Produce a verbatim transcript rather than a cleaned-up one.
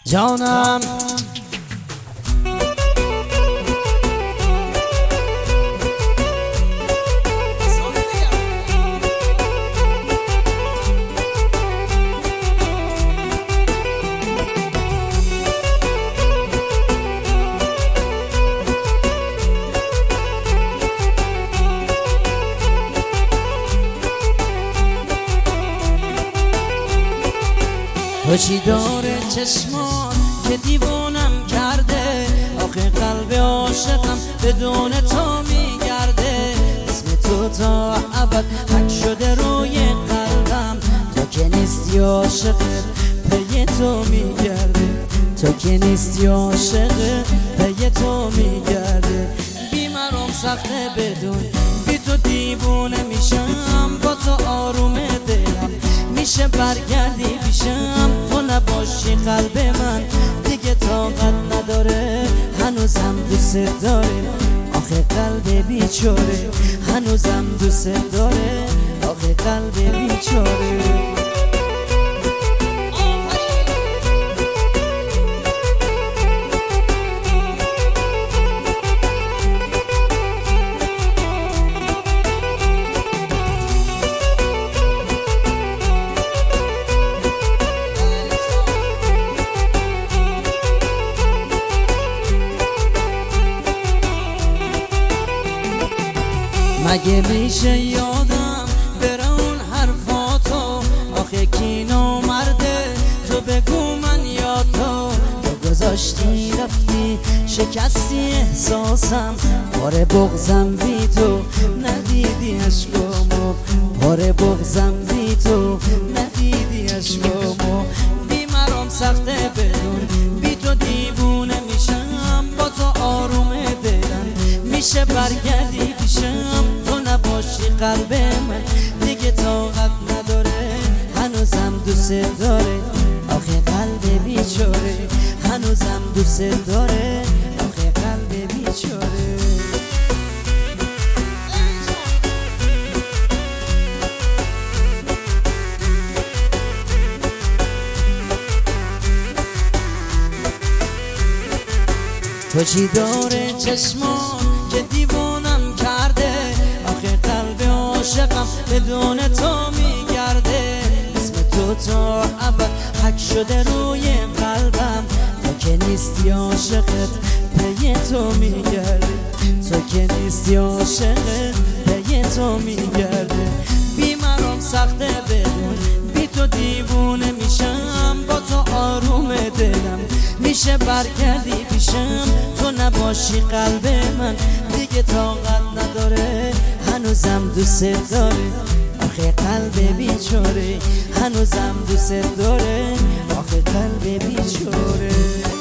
جانم خوشی داره چشمان که دیوانم کرده، آخه قلب عاشقم بدون تو میگرده. اسم تو تا ابد حک شده روی قلبم، تو که نیستی عاشقت پی تو میگرده، تو که نیستی عاشقت پی تو میگرده. بیمارم سخته بدون بی تو دیوونه میشم، با تو آروم دلم میشه برگردی پیشم. تو نباشی قلب من دیگه طاقت نداره، هنوزم دوست داره آخه قلب بیچاره، هنوزم دوست داره آخه قلب بیچاره. مگه میشه یادم بره اون حرفاتو، آخه کی نامرده تو بگو من یا تو. تو گذاشتی رفتی شکستی احساسم، پاره بغزم بی تو ندیدی عشقامو، پاره بغزم بی تو ندیدی عشقامو. بیمارم سخته بدون بی تو دیوونه میشم، با تو آروم دلم میشه برگردی پیشم. تو نباشی قلب من دیگه طاقت نداره، هنوزم دوست داره آخه قلب بیچاره، هنوزم دوست داره آخه قلب بیچاره. تو چی داره چشمان که دیوانم کرده، آخه قلب عاشقم بدون تو میگرده. اسم تو تا ابد حک شده روی قلبم، تو که نیستی عاشقت پی تو میگرده، تو که نیستی عاشقت پی تو میگرده. بیمارم سخته بدون بی تو دیوونه میشم، با تو آروم دلم میشه برگردی پیشم. تو نباشی قلب من دیگه طاقت نداره، هنوزم دوست داره آخه قلب بیچاره، هنوزم دوست داره آخه قلب بیچاره.